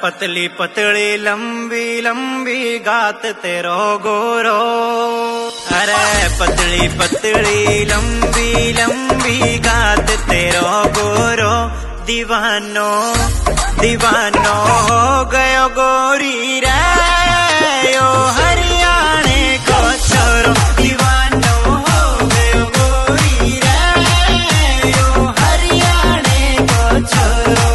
पतली पतली लंबी लंबी गात तेरो गोरो। अरे पतली पतली लंबी लंबी गात तेरो गोरो। दीवानो दीवानो हो गयो गोरी रे यो हरियाणे को छोरो। दीवानो हो गयो गोरी रे यो हरियाणे को छोरो।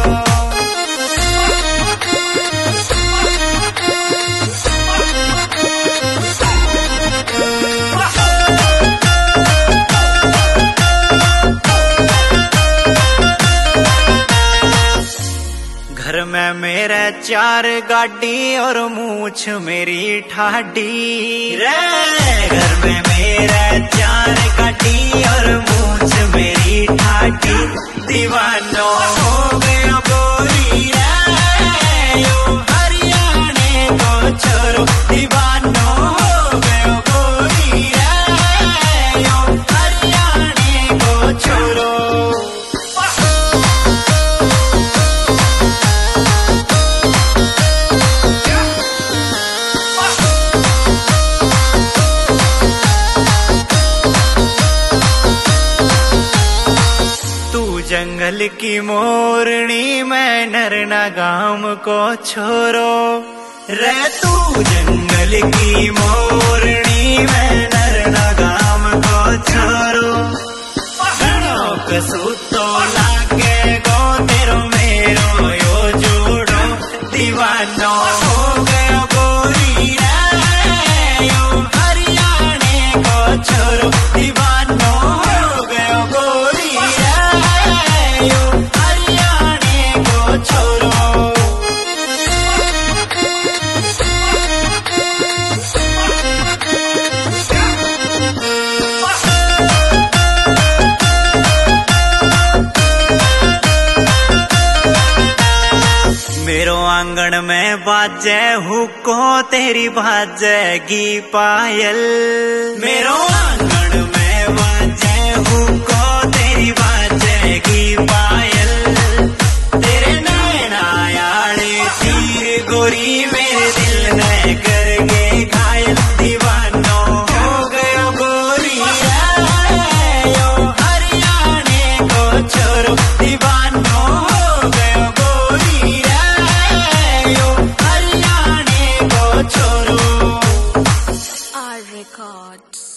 घर में मेरे 4 गाड़ी और मूछ मेरी ठाडी रे। घर में मेरे 4 गाड़ी और मूछ मेरी ठाडी। दीवानो हो गयो गोरी रे यो हरियाणे को छोरो। दीवानो हो गयो गोरी रे यो हरियाणे को छोरो। जंगल की मोरनी मैं नरना गांव को छोरो रे। तू जंगल की मोरनी मैं नरना गांव को छोरो। पहाड़ों के सूतो लागे गो तेरो मेरो यो जोड़ो। दीवानो हो गयो गोरी रे यो हरियाणे को छोरो। दीवानो हो गयो गोरी रे यो हरियाणे को छोरो। मेरो आंगन में बाजे हुक्को तेरी बाजेगी पायल। मेरो आंगन में बाजे हुक्को तेरी बाजेगी पायल। तेरे नैना यारे तीर गोरी मेरे दिल में करके घायल। दीवानो हो गयो गोरी रे यो हरियाणे को छोरो। दीवानो हो गयो गोरी रे यो हरियाणे को छोरो। Our records.